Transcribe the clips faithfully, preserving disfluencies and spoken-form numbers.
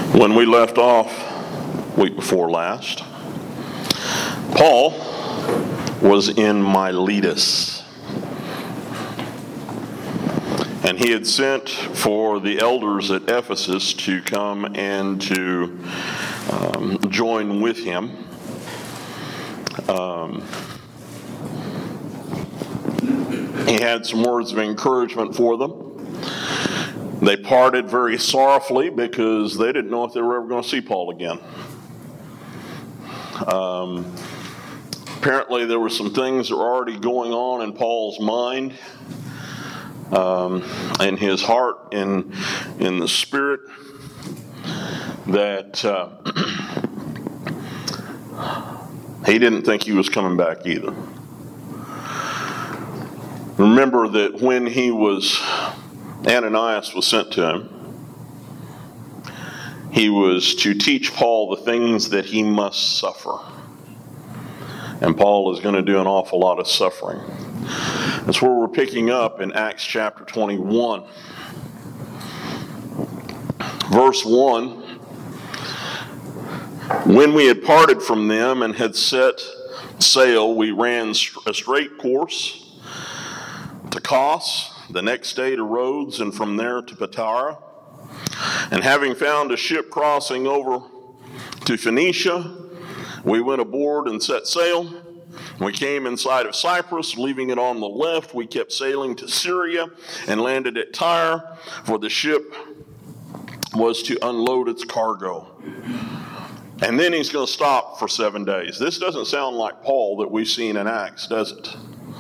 When we left off week before last, Paul was in Miletus, and he had sent for the elders at Ephesus to come and to um, join with him. Um, he had some words of encouragement for them. They parted very sorrowfully because they didn't know if they were ever going to see Paul again. Um, apparently there were some things that were already going on in Paul's mind, um, in his heart, in, in the spirit, that uh, he didn't think he was coming back either. Remember that when he was Ananias was sent to him, he was to teach Paul the things that he must suffer. And Paul is going to do an awful lot of suffering. That's where we're picking up in Acts chapter twenty-one. Verse one, when we had parted from them and had set sail, we ran a straight course to Kos, the next day to Rhodes, and from there to Patara. And having found a ship crossing over to Phoenicia, we went aboard and set sail. We came in sight of Cyprus, leaving it on the left. We kept sailing to Syria and landed at Tyre, for the ship was to unload its cargo. And then he's going to stop for seven days. This doesn't sound like Paul that we've seen in Acts, does it?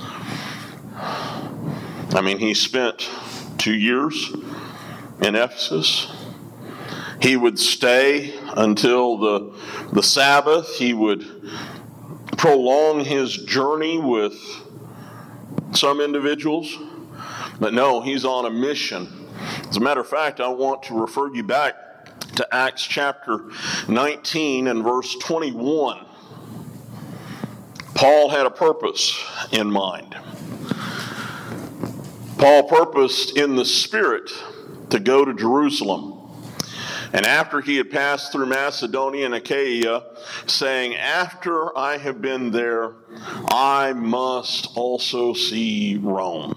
I mean, he spent two years in Ephesus. He would stay until the, the Sabbath. He would prolong his journey with some individuals. But no, he's on a mission. As a matter of fact, I want to refer you back to Acts chapter nineteen and verse twenty-one. Paul had a purpose in mind. Paul purposed in the Spirit to go to Jerusalem. And after he had passed through Macedonia and Achaia, saying, after I have been there, I must also see Rome.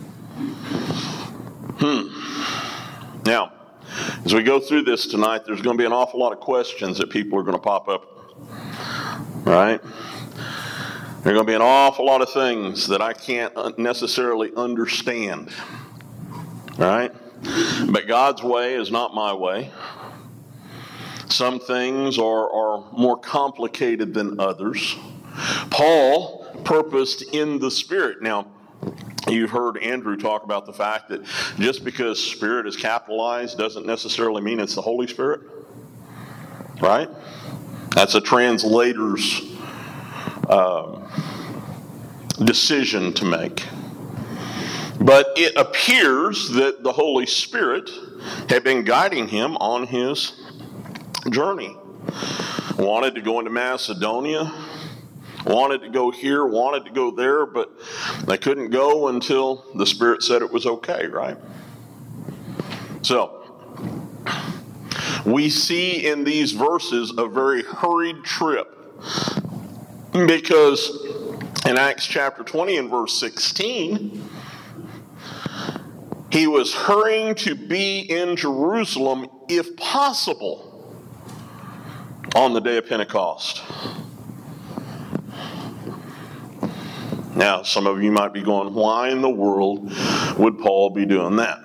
Hmm. Now, as we go through this tonight, there's going to be an awful lot of questions that people are going to pop up. Right? There are going to be an awful lot of things that I can't necessarily understand. All right? But God's way is not my way. Some things are, are more complicated than others. Paul purposed in the Spirit. Now, you've heard Andrew talk about the fact that just because Spirit is capitalized doesn't necessarily mean it's the Holy Spirit. Right? That's a translator's Um, decision to make. But it appears that the Holy Spirit had been guiding him on his journey. Wanted to go into Macedonia, wanted to go here, wanted to go there, but they couldn't go until the Spirit said it was okay, right? So, we see in these verses a very hurried trip. Because in Acts chapter twenty and verse sixteen, he was hurrying to be in Jerusalem, if possible, on the day of Pentecost. Now, some of you might be going, why in the world would Paul be doing that?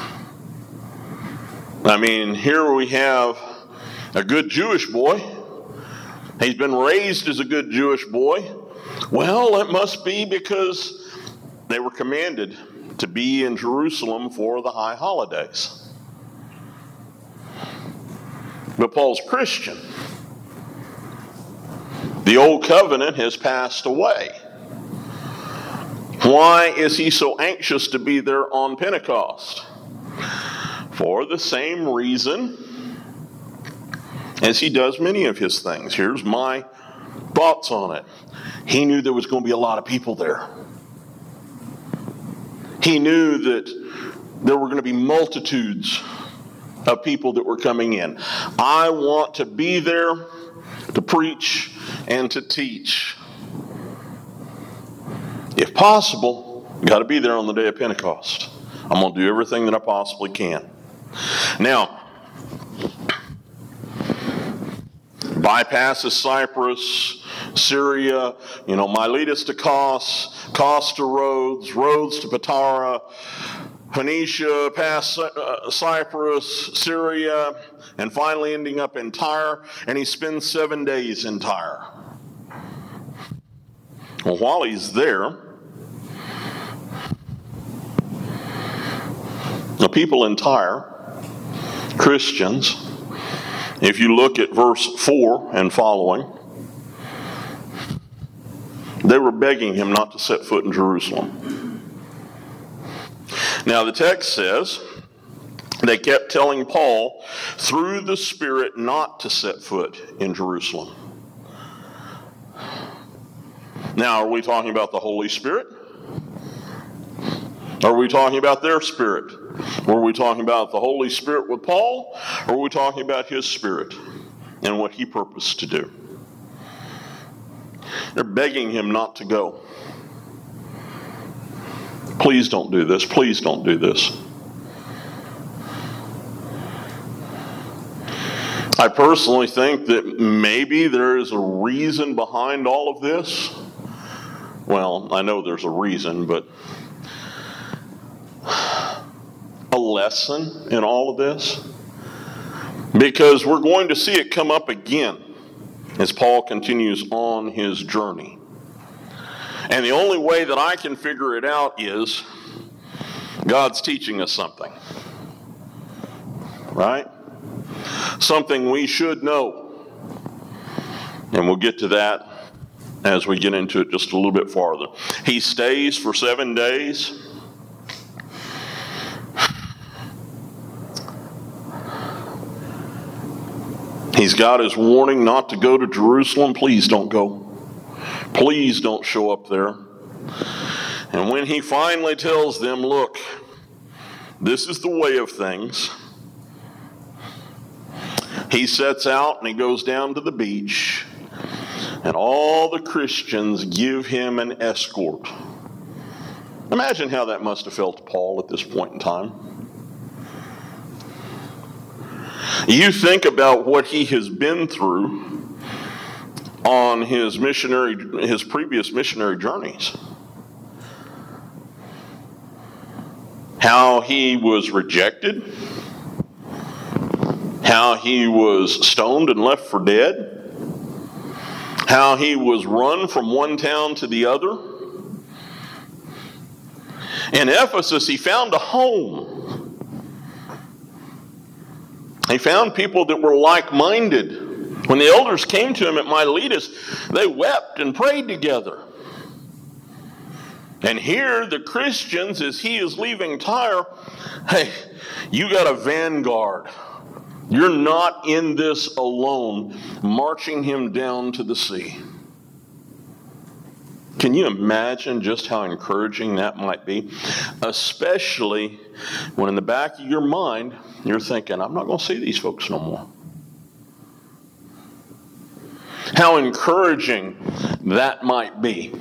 I mean, here we have a good Jewish boy. He's been raised as a good Jewish boy. Well, it must be because they were commanded to be in Jerusalem for the high holidays. But Paul's Christian. The old covenant has passed away. Why is he so anxious to be there on Pentecost? For the same reason as he does many of his things. Here's my thoughts on it. He knew there was going to be a lot of people there. He knew that there were going to be multitudes of people that were coming in. I want to be there to preach and to teach. If possible, you got to be there on the day of Pentecost. I'm going to do everything that I possibly can. Now, bypasses Cyprus, Syria, you know, Miletus to Kos, Kos to Rhodes, Rhodes to Patara, Phoenicia, past uh, Cyprus, Syria, and finally ending up in Tyre, and he spends seven days in Tyre. Well, while he's there, the people in Tyre, Christians, if you look at verse four and following, they were begging him not to set foot in Jerusalem. Now the text says they kept telling Paul through the Spirit not to set foot in Jerusalem. Now, are we talking about the Holy Spirit? Are we talking about their spirit? Or are we talking about the Holy Spirit with Paul? Or are we talking about his spirit and what he purposed to do? They're begging him not to go. Please don't do this. Please don't do this. I personally think that maybe there is a reason behind all of this. Well, I know there's a reason, but a lesson in all of this. Because we're going to see it come up again as Paul continues on his journey. And the only way that I can figure it out is God's teaching us something. Right? Something we should know. And we'll get to that as we get into it just a little bit farther. He stays for seven days. He's got his warning not to go to Jerusalem. Please don't go. Please don't show up there. And when he finally tells them, look, this is the way of things, he sets out and he goes down to the beach, and all the Christians give him an escort. Imagine how that must have felt to Paul at this point in time. You think about what he has been through on his missionary, his previous missionary journeys. How he was rejected, how he was stoned and left for dead, how he was run from one town to the other. In Ephesus, he found a home. He found people that were like-minded. When the elders came to him at Miletus, they wept and prayed together. And here, the Christians, as he is leaving Tyre, hey, you got a vanguard. You're not in this alone, marching him down to the sea. Can you imagine just how encouraging that might be? Especially when in the back of your mind, you're thinking, I'm not going to see these folks no more. How encouraging that might be.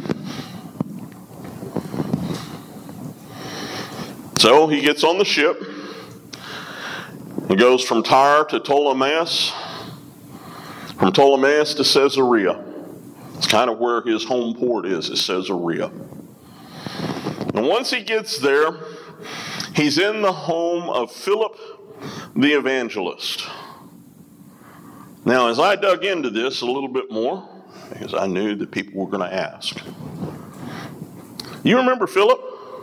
So he gets on the ship. He goes from Tyre to Ptolemais, from Ptolemais to Caesarea. It's kind of where his home port is, is Caesarea. And once he gets there, he's in the home of Philip the evangelist. Now, as I dug into this a little bit more, because I knew that people were going to ask, you remember Philip?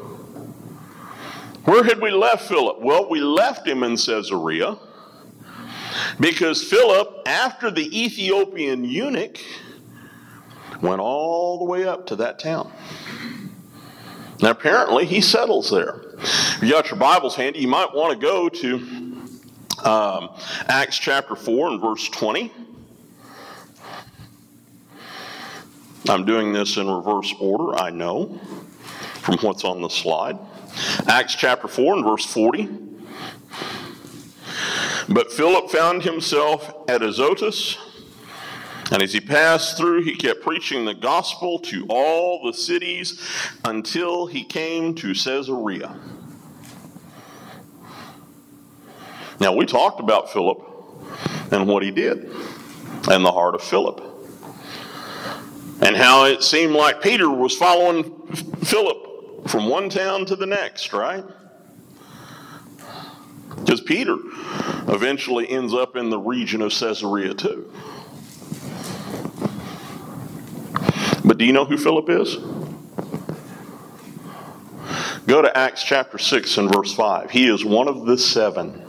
Where had we left Philip? Well, we left him in Caesarea because Philip, after the Ethiopian eunuch, went all the way up to that town. Now, apparently, he settles there. If you got your Bibles handy, you might want to go to um, Acts chapter four and verse twenty. I'm doing this in reverse order, I know, from what's on the slide. Acts chapter four and verse forty. But Philip found himself at Azotus, and as he passed through, he kept preaching the gospel to all the cities until he came to Caesarea. Now, we talked about Philip and what he did, and the heart of Philip, and how it seemed like Peter was following Philip from one town to the next, right? Because Peter eventually ends up in the region of Caesarea too. But do you know who Philip is? Go to Acts chapter six and verse five. He is one of the seven.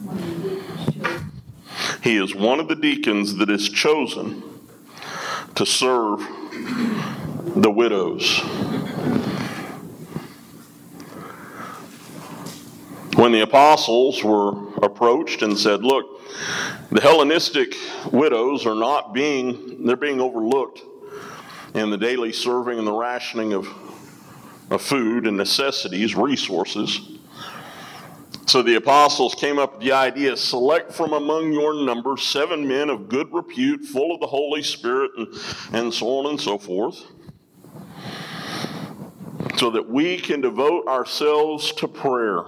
He is one of the deacons that is chosen to serve the widows. When the apostles were approached and said, look, the Hellenistic widows are not being, they're being overlooked in the daily serving and the rationing of, of food and necessities, resources. So the apostles came up with the idea, select from among your number seven men of good repute, full of the Holy Spirit, and, and so on and so forth, so that we can devote ourselves to prayer.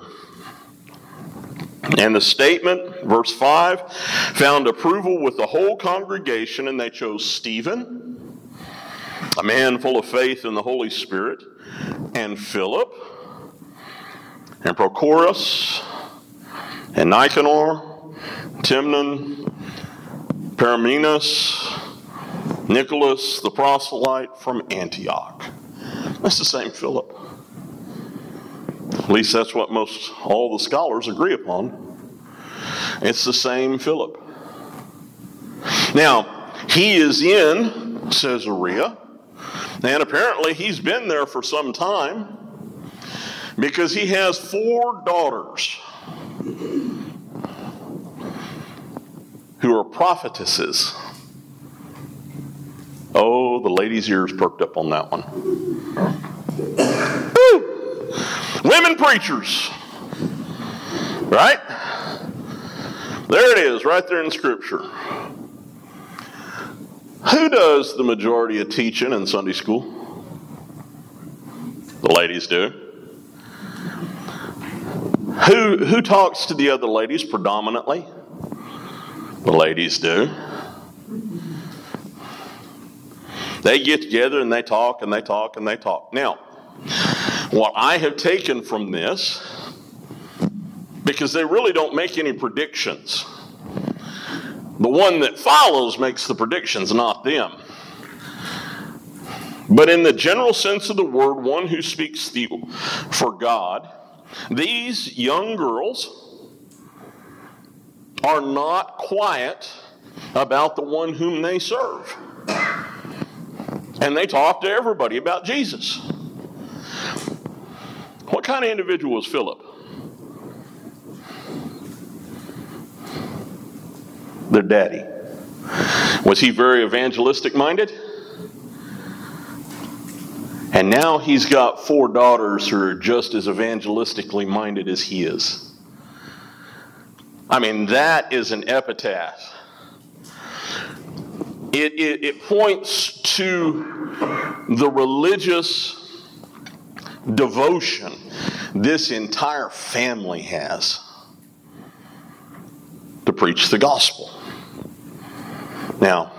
And the statement, verse five, found approval with the whole congregation, and they chose Stephen, a man full of faith in the Holy Spirit, and Philip, and Prochorus, and Nicanor, Timon, Parmenas, Nicholas, the proselyte from Antioch. That's the same Philip. At least that's what most all the scholars agree upon. It's the same Philip. Now, he is in Caesarea, and apparently he's been there for some time because he has four daughters who are prophetesses. Oh, the lady's ears perked up on that one. Woo! Women preachers. Right? There it is, right there in Scripture. Who does the majority of teaching in Sunday school? The ladies do. Who, who talks to the other ladies predominantly? The ladies do. They get together and they talk and they talk and they talk. Now, what I have taken from this, because they really don't make any predictions. The one that follows makes the predictions, not them. But in the general sense of the word, one who speaks the, for God, these young girls are not quiet about the one whom they serve. And they talk to everybody about Jesus. What kind of individual was Philip? Their daddy. Was he very evangelistic minded? And now he's got four daughters who are just as evangelistically minded as he is. I mean, that is an epitaph. It, it, it points to the religious devotion this entire family has to preach the gospel. Now,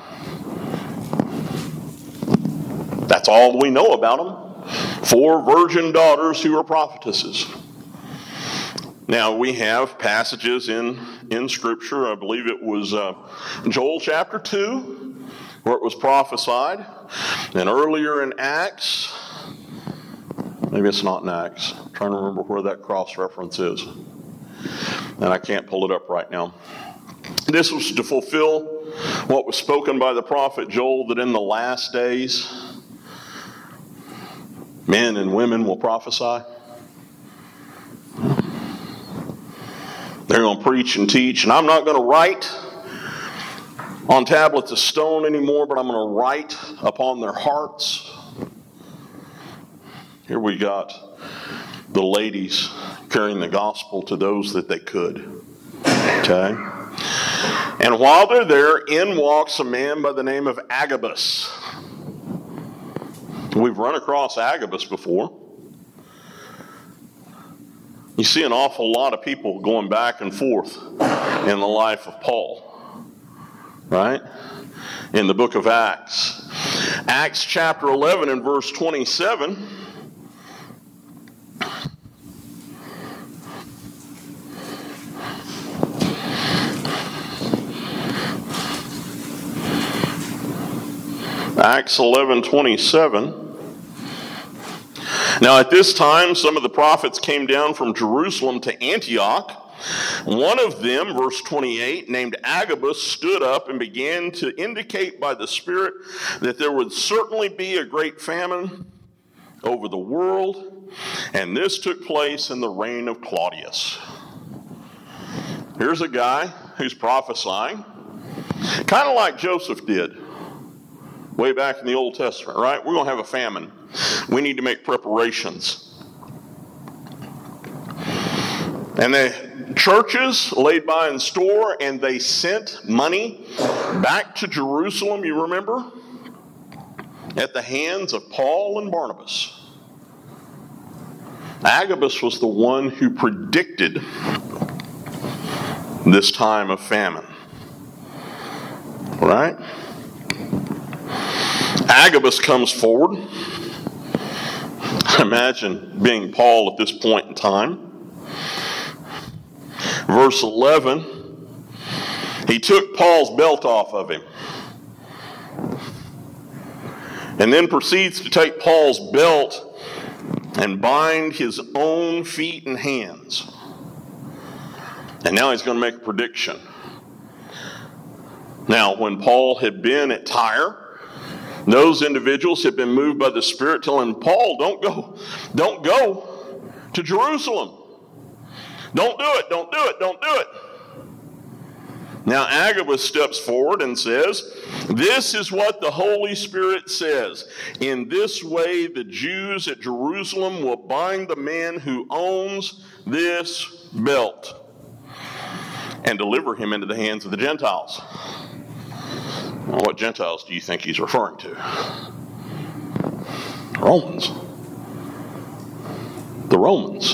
that's all we know about them. Four virgin daughters who are prophetesses. Now, we have passages in, in Scripture. I believe it was uh, Joel chapter two, where it was prophesied. And earlier in Acts, maybe it's not in Acts. I'm trying to remember where that cross reference is. And I can't pull it up right now. This was to fulfill what was spoken by the prophet Joel, that in the last days, men and women will prophesy. They're going to preach and teach. And I'm not going to write on tablets of stone anymore, but I'm going to write upon their hearts. Here we got the ladies carrying the gospel to those that they could. Okay? And while they're there, in walks a man by the name of Agabus. We've run across Agabus before. You see an awful lot of people going back and forth in the life of Paul, right? In the book of Acts. Acts chapter eleven and verse twenty-seven. Acts eleven twenty-seven. Now at this time, some of the prophets came down from Jerusalem to Antioch. One of them, verse twenty-eight, named Agabus, stood up and began to indicate by the Spirit that there would certainly be a great famine over the world, and this took place in the reign of Claudius. Here's a guy who's prophesying, kind of like Joseph did way back in the Old Testament, right? We're going to have a famine. We need to make preparations. And the churches laid by in store, and they sent money back to Jerusalem, you remember, at the hands of Paul and Barnabas. Agabus was the one who predicted this time of famine. Right? Agabus comes forward. Imagine being Paul at this point in time. Verse eleven, he took Paul's belt off of him and then proceeds to take Paul's belt and bind his own feet and hands. And now he's going to make a prediction. Now, when Paul had been at Tyre, those individuals had been moved by the Spirit, telling Paul, don't go, don't go to Jerusalem. Don't do it, don't do it, don't do it. Now Agabus steps forward and says, this is what the Holy Spirit says. In this way the Jews at Jerusalem will bind the man who owns this belt and deliver him into the hands of the Gentiles. Well, what Gentiles do you think he's referring to? Romans. The Romans.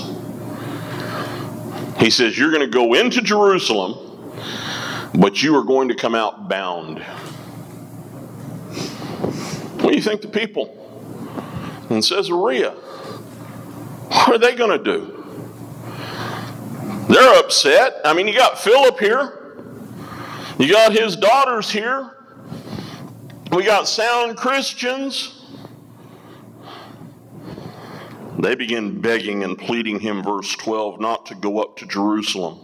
He says, you're going to go into Jerusalem, but you are going to come out bound. What do you think the people in Caesarea, what are they going to do? They're upset. I mean, you got Philip here. You got his daughters here. We got sound Christians. They begin begging and pleading him, verse twelve, not to go up to Jerusalem.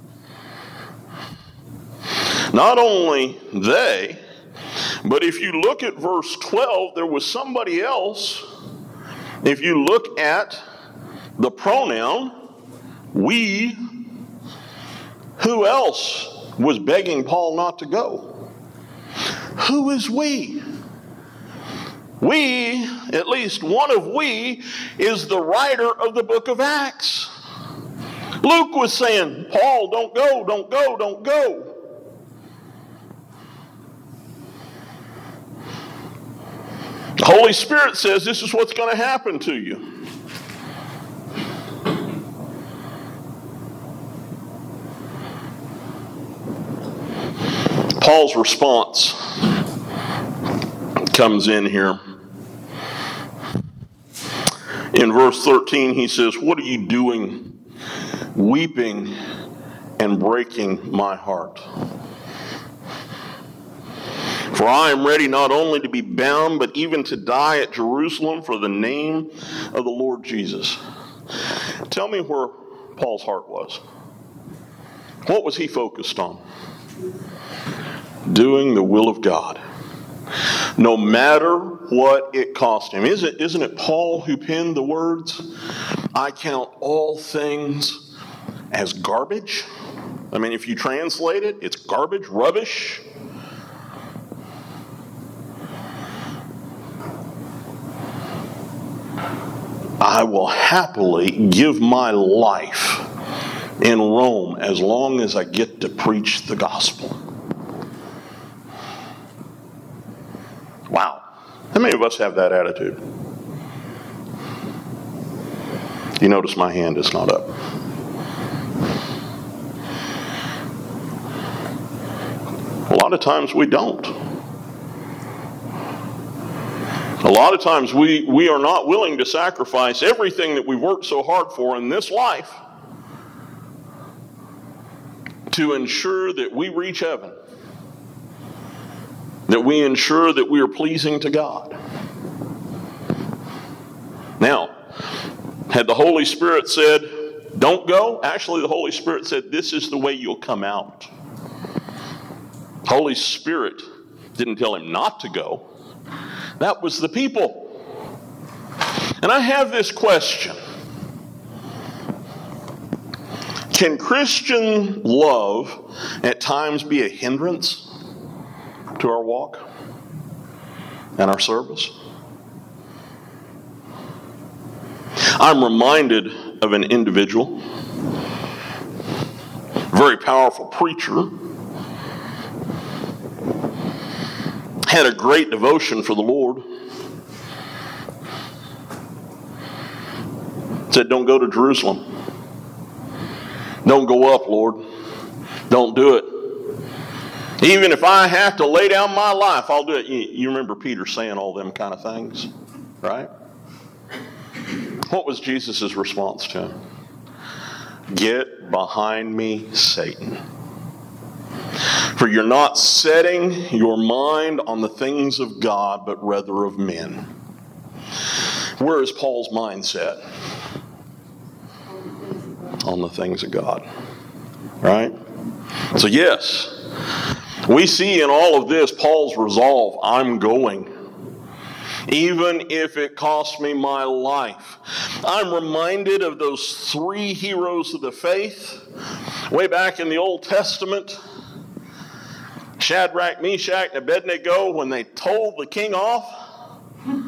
Not only they, but if you look at verse twelve, there was somebody else. If you look at the pronoun, we, who else was begging Paul not to go? Who is we? We, at least one of we, is the writer of the book of Acts. Luke was saying, Paul, don't go, don't go, don't go. The Holy Spirit says this is what's going to happen to you. Paul's response comes in here. In verse thirteen, he says, what are you doing, weeping and breaking my heart? For I am ready not only to be bound, but even to die at Jerusalem for the name of the Lord Jesus. Tell me where Paul's heart was. What was he focused on? Doing the will of God. No matter what it cost him. Isn't, isn't it Paul who penned the words, I count all things as garbage? I mean, if you translate it, it's garbage, rubbish. I will happily give my life in Rome as long as I get to preach the gospel. Wow. How many of us have that attitude? You notice my hand is not up. A lot of times we don't. A lot of times we, we are not willing to sacrifice everything that we've worked so hard for in this life to ensure that we reach heaven, that we ensure that we are pleasing to God. Now, had the Holy Spirit said, don't go, actually the Holy Spirit said, this is the way you'll come out. Holy Spirit didn't tell him not to go. That was the people. And I have this question. Can Christian love at times be a hindrance to our walk and our service? I'm reminded of an individual, very powerful preacher, had a great devotion for the Lord. Said, don't go to Jerusalem. Don't go up, Lord. Don't do it. Even if I have to lay down my life, I'll do it. You, you remember Peter saying all them kind of things, right? What was Jesus' response to him? Get behind me, Satan. For you're not setting your mind on the things of God, but rather of men. Where is Paul's mindset? On the things of God. Right? So yes, we see in all of this Paul's resolve. I'm going. Even if it costs me my life. I'm reminded of those three heroes of the faith way back in the Old Testament. Shadrach, Meshach, and Abednego, when they told the king off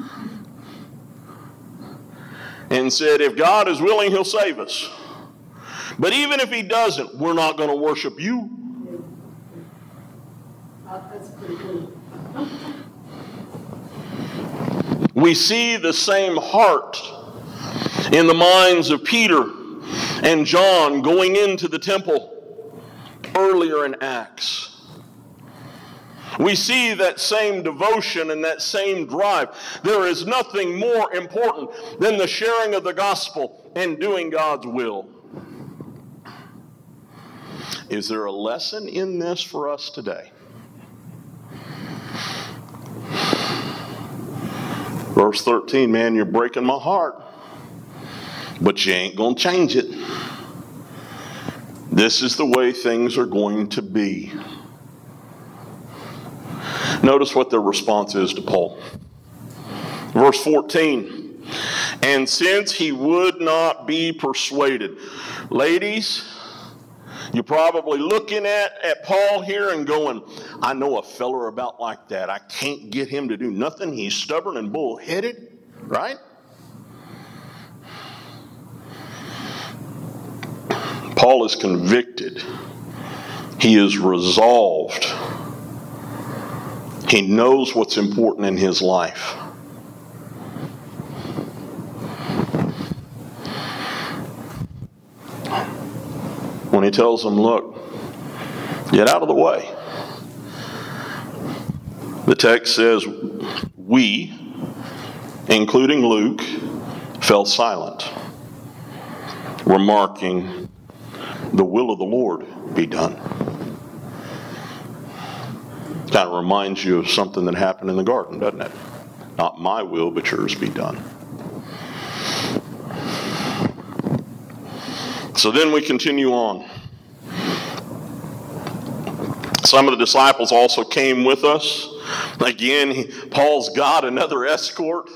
and said, if God is willing, he'll save us. But even if he doesn't, we're not going to worship you. That's pretty cool. We see the same heart in the minds of Peter and John going into the temple earlier in Acts. We see that same devotion and that same drive. There is nothing more important than the sharing of the gospel and doing God's will. Is there a lesson in this for us today? Verse thirteen, man, you're breaking my heart, but you ain't going to change it. This is the way things are going to be. Notice what their response is to Paul. Verse fourteen, and since he would not be persuaded. Ladies, you're probably looking at, at Paul here and going, I know a feller about like that. I can't get him to do nothing. He's stubborn and bullheaded, right? Paul is convicted. He is resolved. He knows what's important in his life. When he tells them, look, get out of the way. The text says, we, including Luke, fell silent, remarking, the will of the Lord be done. Kind of reminds you of something that happened in the garden, doesn't it? Not my will, but yours be done. So then we continue on. Some of the disciples also came with us. Again, he, Paul's got another escort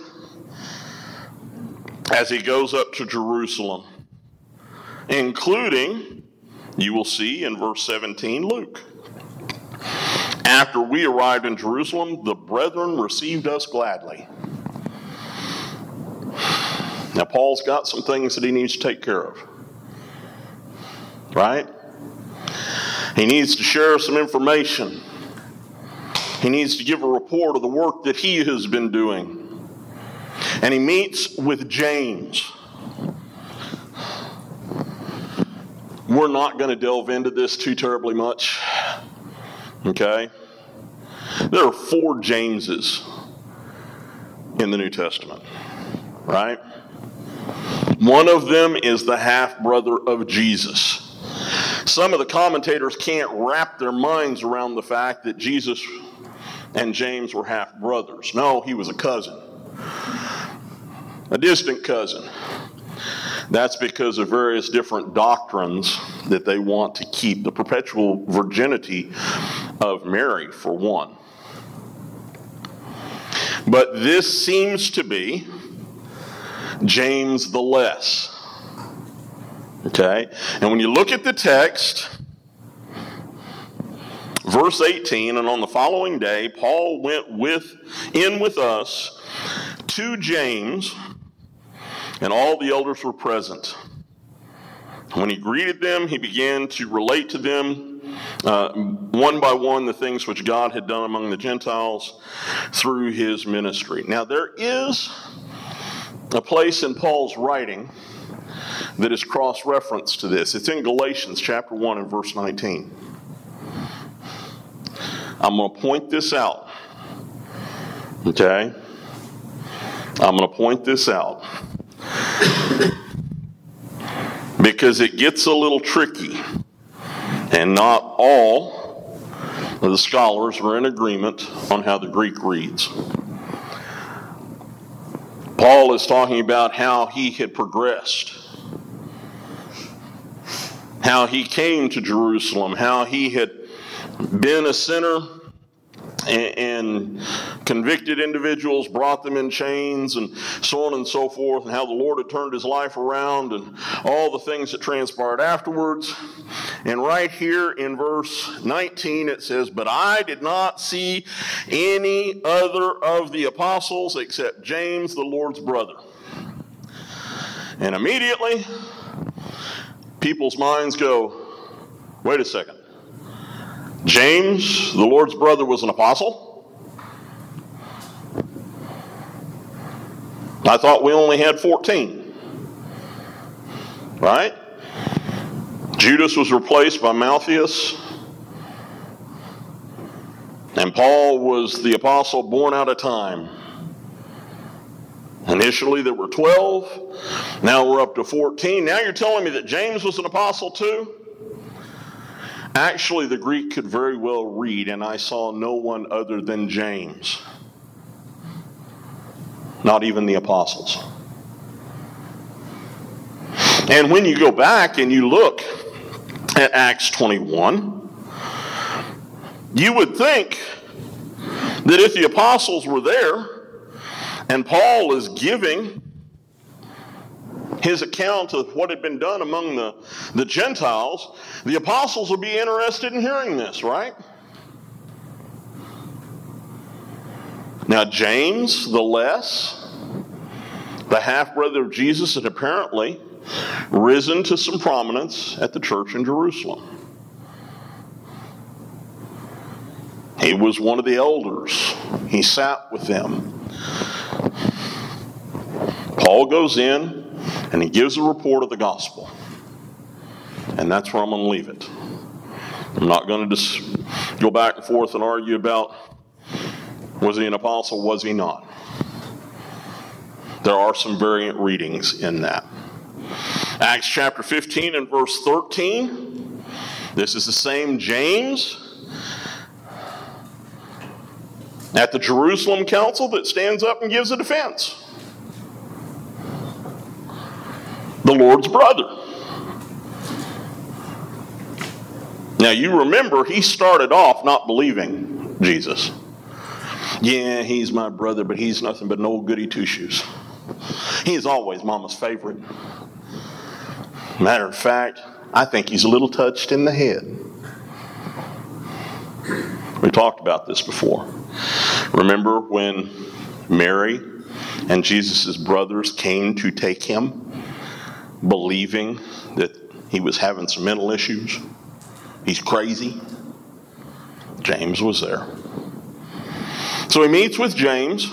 as he goes up to Jerusalem, including, you will see in verse seventeen, Luke. After we arrived in Jerusalem, the brethren received us gladly. Now, Paul's got some things that he needs to take care of. Right? He needs to share some information. He needs to give a report of the work that he has been doing. And he meets with James. We're not going to delve into this too terribly much. Okay? There are four Jameses in the New Testament. Right? One of them is the half-brother of Jesus. Some of the commentators can't wrap their minds around the fact that Jesus and James were half-brothers. No, he was a cousin. A distant cousin. That's because of various different doctrines that they want to keep. The perpetual virginity of Mary, for one. But this seems to be James the Less. Okay? And when you look at the text, verse eighteen, and on the following day, Paul went with in with us to James, and all the elders were present. When he greeted them, he began to relate to them uh, one by one the things which God had done among the Gentiles through his ministry. Now there is a place in Paul's writing that is cross-referenced to this. It's in Galatians chapter one and verse nineteen. I'm going to point this out. Okay? I'm going to point this out. Because it gets a little tricky. And not all of the scholars are in agreement on how the Greek reads. Paul is talking about how he had progressed. How he came to Jerusalem. How he had been a sinner and, and convicted individuals, brought them in chains, and so on and so forth, and how the Lord had turned his life around, and all the things that transpired afterwards. And right here in verse nineteen it says, "But I did not see any other of the apostles except James, the Lord's brother." And immediately, people's minds go, wait a second. James, the Lord's brother, was an apostle? I thought we only had fourteen. Right? Judas was replaced by Malchus. And Paul was the apostle born out of time. Initially there were twelve. Now we're up to fourteen. Now you're telling me that James was an apostle too? Actually, the Greek could very well read, "And I saw no one other than James." Not even the apostles. And when you go back and you look at Acts twenty-one, you would think that if the apostles were there, and Paul is giving his account of what had been done among the, the Gentiles, the apostles would be interested in hearing this, right? Now, James, the Less, the half-brother of Jesus, had apparently risen to some prominence at the church in Jerusalem. He was one of the elders. He sat with them. Paul goes in and he gives a report of the gospel. And that's where I'm going to leave it. I'm not going to just go back and forth and argue about, was he an apostle, was he not? There are some variant readings in that. Acts chapter fifteen and verse thirteen. This is the same James at the Jerusalem council that stands up and gives a defense. The Lord's brother. Now you remember he started off not believing Jesus. Yeah, he's my brother, but he's nothing but an old goody two-shoes. He's always mama's favorite. Matter of fact, I think he's a little touched in the head. We talked about this before. Remember when Mary and Jesus' brothers came to take him, believing that he was having some mental issues? He's crazy. James was there. So he meets with James.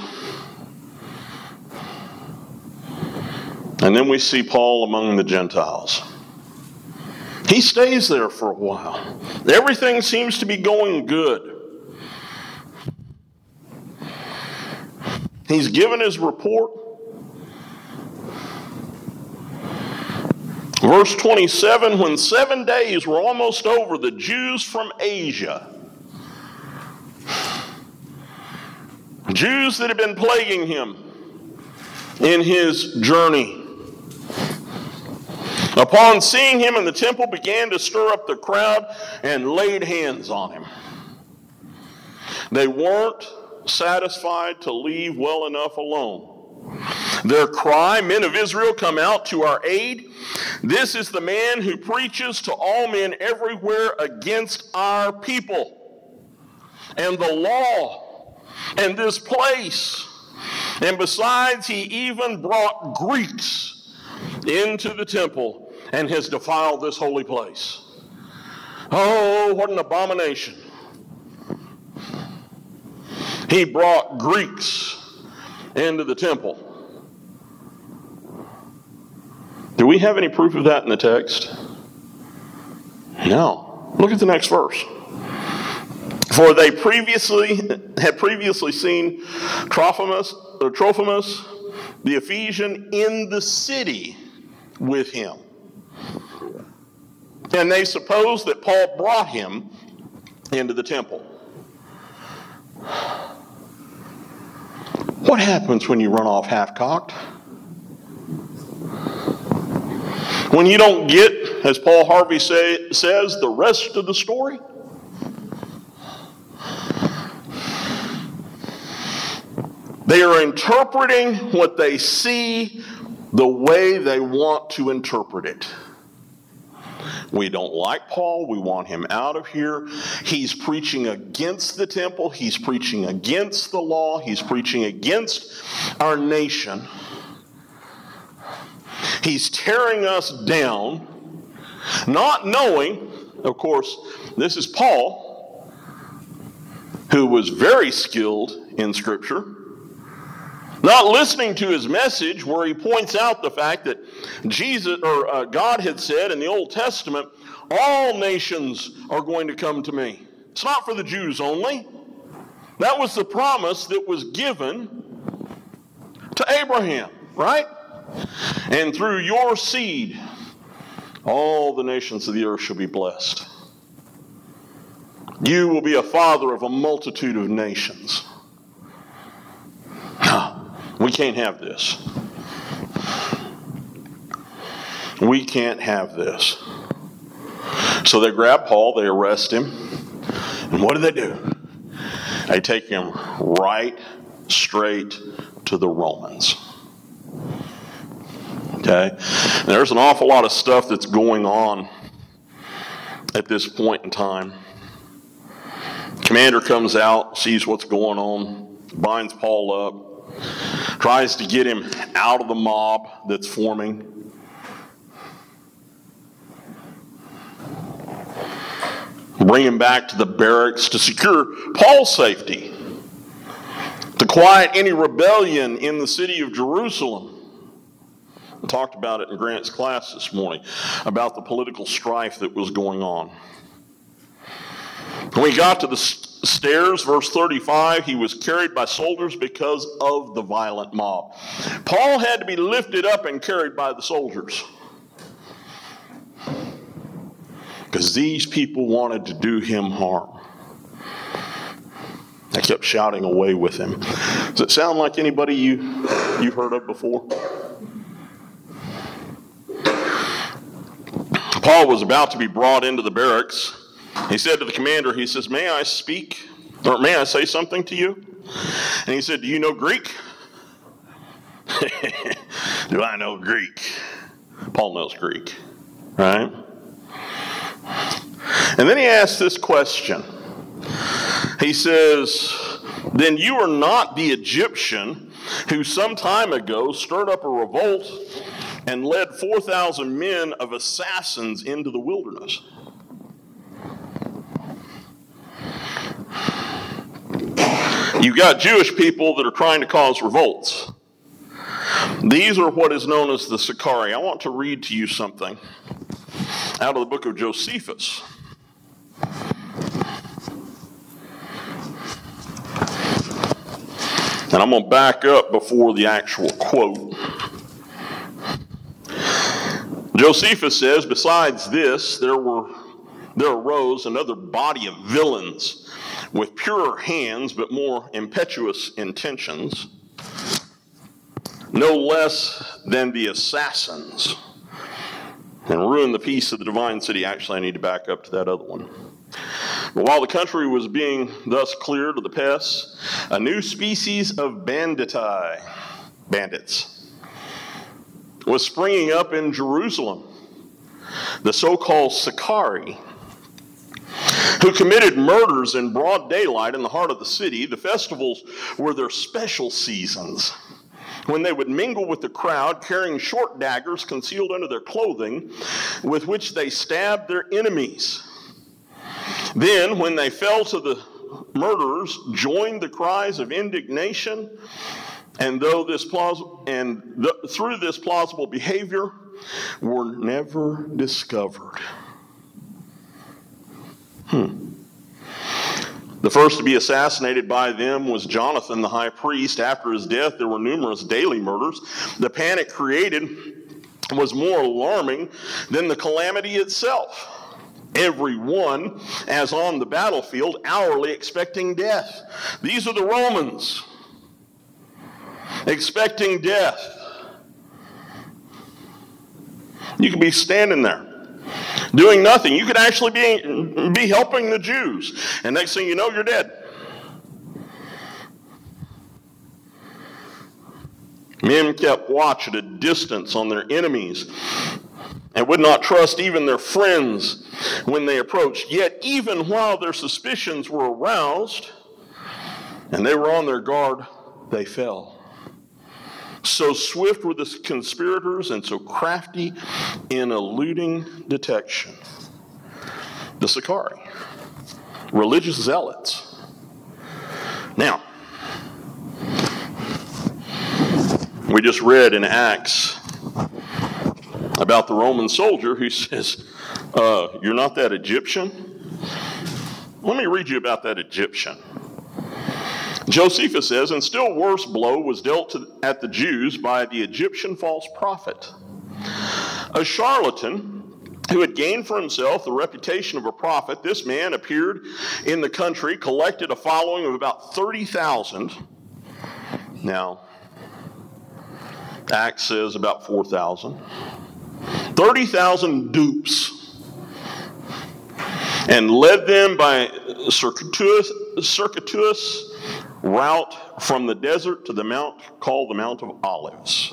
And then we see Paul among the Gentiles. He stays there for a while. Everything seems to be going good. He's given his report. Verse twenty-seven, when seven days were almost over, the Jews from Asia, Jews that had been plaguing him in his journey, upon seeing him in the temple, began to stir up the crowd and laid hands on him. They weren't satisfied to leave well enough alone. Their cry, "Men of Israel, come out to our aid. This is the man who preaches to all men everywhere against our people and the law and this place. And besides, he even brought Greeks into the temple and has defiled this holy place." Oh, what an abomination. He brought Greeks into the temple. Do we have any proof of that in the text? No. Look at the next verse. For they previously had previously seen Trophimus, or Trophimus, the Ephesian, in the city with him. And they supposed that Paul brought him into the temple. What happens when you run off half-cocked? When you don't get, as Paul Harvey say, says, the rest of the story? They are interpreting what they see the way they want to interpret it. We don't like Paul. We want him out of here. He's preaching against the temple. He's preaching against the law. He's preaching against our nation. He's tearing us down, not knowing, of course, this is Paul, who was very skilled in Scripture, not listening to his message where he points out the fact that Jesus or uh, God had said in the Old Testament, all nations are going to come to me. It's not for the Jews only. That was the promise that was given to Abraham, right? And through your seed, all the nations of the earth shall be blessed. You will be a father of a multitude of nations. No, we can't have this. We can't have this. So they grab Paul, they arrest him, and what do they do? They take him right straight to the Romans. Okay? There's an awful lot of stuff that's going on at this point in time. Commander comes out, sees what's going on, binds Paul up, tries to get him out of the mob that's forming. Bring him back to the barracks to secure Paul's safety, to quiet any rebellion in the city of Jerusalem. I talked about it in Grant's class this morning, about the political strife that was going on. When he got to the stairs, verse thirty-five, he was carried by soldiers because of the violent mob. Paul had to be lifted up and carried by the soldiers, because these people wanted to do him harm. They kept shouting away with him. Does it sound like anybody you, you've heard of before? Paul was about to be brought into the barracks. He said to the commander, he says, "May I speak, or may I say something to you?" And he said, "Do you know Greek?" Do I know Greek? Paul knows Greek, right? And then he asks this question. He says, "Then you are not the Egyptian who some time ago stirred up a revolt and led four thousand men of assassins into the wilderness?" You've got Jewish people that are trying to cause revolts. These are what is known as the Sicarii. I want to read to you something out of the book of Josephus. And I'm going to back up before the actual quote. Josephus says, besides this, there were there arose another body of villains with purer hands but more impetuous intentions, no less than the assassins, and ruined the peace of the divine city. Actually, I need to back up to that other one. But while the country was being thus cleared of the pests, a new species of banditi, bandits, was springing up in Jerusalem, the so-called Sicarii, who committed murders in broad daylight in the heart of the city. The festivals were their special seasons, when they would mingle with the crowd, carrying short daggers concealed under their clothing, with which they stabbed their enemies. Then, when they fell to the murderers, joined the cries of indignation, and though this plaus- and th- through this plausible behavior, were never discovered. Hmm. The first to be assassinated by them was Jonathan, the high priest. After his death, there were numerous daily murders. The panic created was more alarming than the calamity itself. Every one, as on the battlefield, hourly expecting death. These are the Romans, expecting death. You could be standing there, doing nothing. You could actually be, be helping the Jews. And next thing you know, you're dead. Men kept watch at a distance on their enemies and would not trust even their friends when they approached. Yet even while their suspicions were aroused and they were on their guard, they fell. So swift were the conspirators and so crafty in eluding detection. The Sicarii, religious zealots. Now, we just read in Acts about the Roman soldier who says, uh, you're not that Egyptian? Let me read you about that Egyptian. Josephus says, and still worse blow was dealt to, at the Jews by the Egyptian false prophet, a charlatan who had gained for himself the reputation of a prophet. This man appeared in the country, collected a following of about thirty thousand. Now, Acts says about four thousand. thirty thousand dupes, and led them by circuitous, circuitous route from the desert to the mount called the Mount of Olives.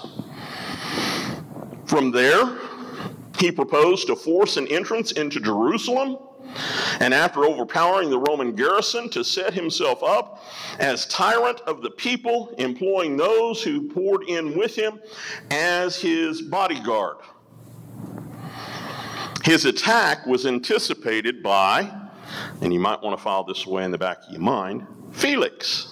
From there, he proposed to force an entrance into Jerusalem, and after overpowering the Roman garrison, to set himself up as tyrant of the people, employing those who poured in with him as his bodyguard. His attack was anticipated by, and you might want to file this away in the back of your mind, Felix,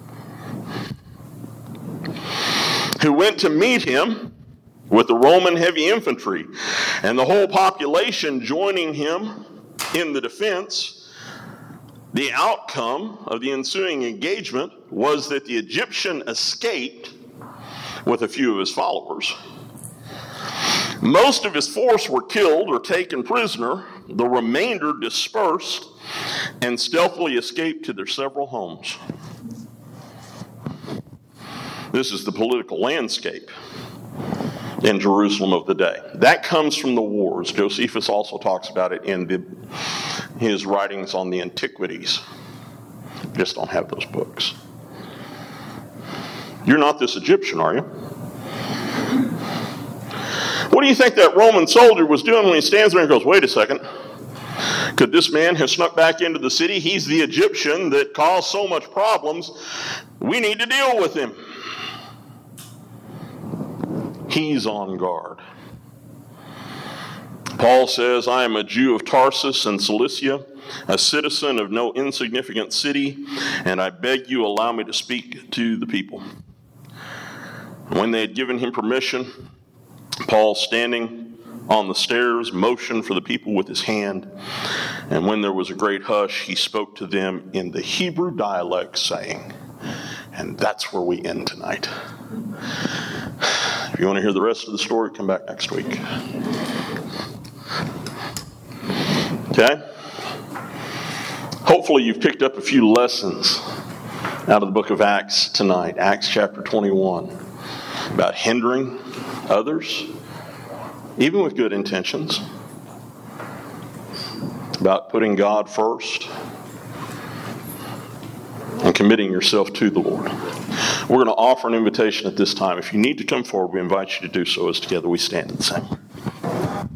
who went to meet him with the Roman heavy infantry, and the whole population joining him in the defense. The outcome of the ensuing engagement was that the Egyptian escaped with a few of his followers. Most of his force were killed or taken prisoner. The remainder dispersed and stealthily escaped to their several homes. This is the political landscape in Jerusalem of the day. That comes from the wars. Josephus also talks about it in the, his writings on the antiquities. Just don't have those books. You're not this Egyptian, are you? What do you think that Roman soldier was doing when he stands there and goes, wait a second, could this man have snuck back into the city? He's the Egyptian that caused so much problems. We need to deal with him. He's on guard. Paul says, I am a Jew of Tarsus and Cilicia, a citizen of no insignificant city, and I beg you allow me to speak to the people." When they had given him permission, Paul, standing on the stairs, motioned for the people with his hand, and when there was a great hush, he spoke to them in the Hebrew dialect, saying, and that's where we end tonight. If you want to hear the rest of the story, come back next week. Okay? Hopefully you've picked up a few lessons out of the book of Acts tonight, Acts chapter twenty-one, about hindering others, even with good intentions, about putting God first, and committing yourself to the Lord. We're going to offer an invitation at this time. If you need to come forward, we invite you to do so as together we stand and sing.